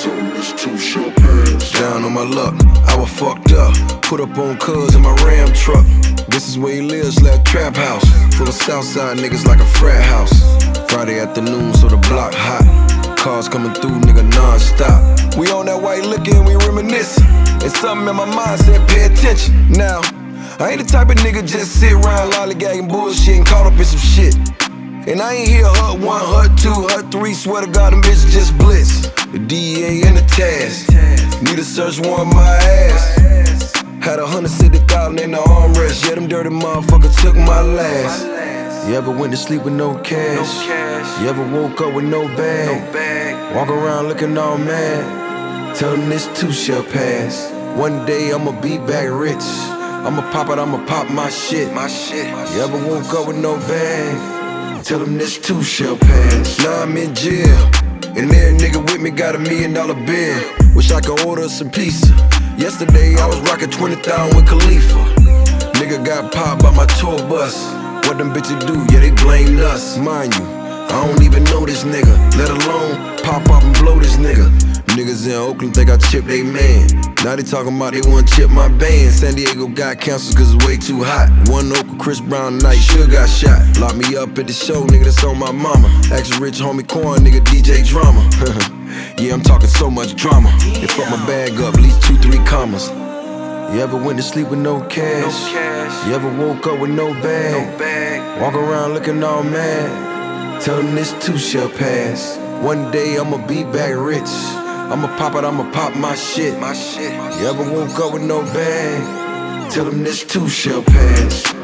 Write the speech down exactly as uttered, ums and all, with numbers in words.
Tell them this too shall pass. Down on my luck, I was fucked up. Put up on cuz in my Ram truck. This is where he lives, like trap house. Full of Southside niggas like a frat house. Friday afternoon, so the block hot. Cars coming through, nigga, non-stop. We on that white liquor and we reminiscing. And something in my mind said, pay attention. Now, I ain't the type of nigga just sit around lollygagging bullshit and caught up in some shit. And I ain't hear hut one, hut two, hut three. Swear to God, them bitches just blitz. The D E A and the task. Need a search warrant my ass. Had a hundred sixty thousand in the armrest. Yeah, them dirty motherfuckers took my last. You ever went to sleep with no cash? You ever woke up with no bag? Walk around looking all mad. Tell them this too shall pass. One day I'ma be back rich. I'ma pop it, I'ma pop my shit. My shit. You ever woke up with no bag? Tell them this too shall pass. Now I'm in jail, and every nigga with me got a million dollar bill. Wish I could order some pizza. Yesterday I was rocking twenty thousand with Khalifa. Nigga got popped by my tour bus. What them bitches do? Yeah, they blamed us. Mind you, I don't even know this nigga, let alone pop up and blow this nigga. Niggas in Oakland think I chipped they man. Now they talking about they wanna chip my band. San Diego got canceled cause it's way too hot. One Oak with Chris Brown tonight, sure got shot. Locked me up at the show, nigga, that's on my mama. Ask rich homie Corn, nigga, D J drama. Yeah, I'm talking so much drama. They fuck my bag up, at least two, three commas. You ever went to sleep with no cash? You ever woke up with no bag? Walk around looking all mad. Tell them this too shall pass. One day I'ma be back rich. I'ma pop it, I'ma pop my shit. My shit. You ever woke up with no bag? Tell them this too shall pass.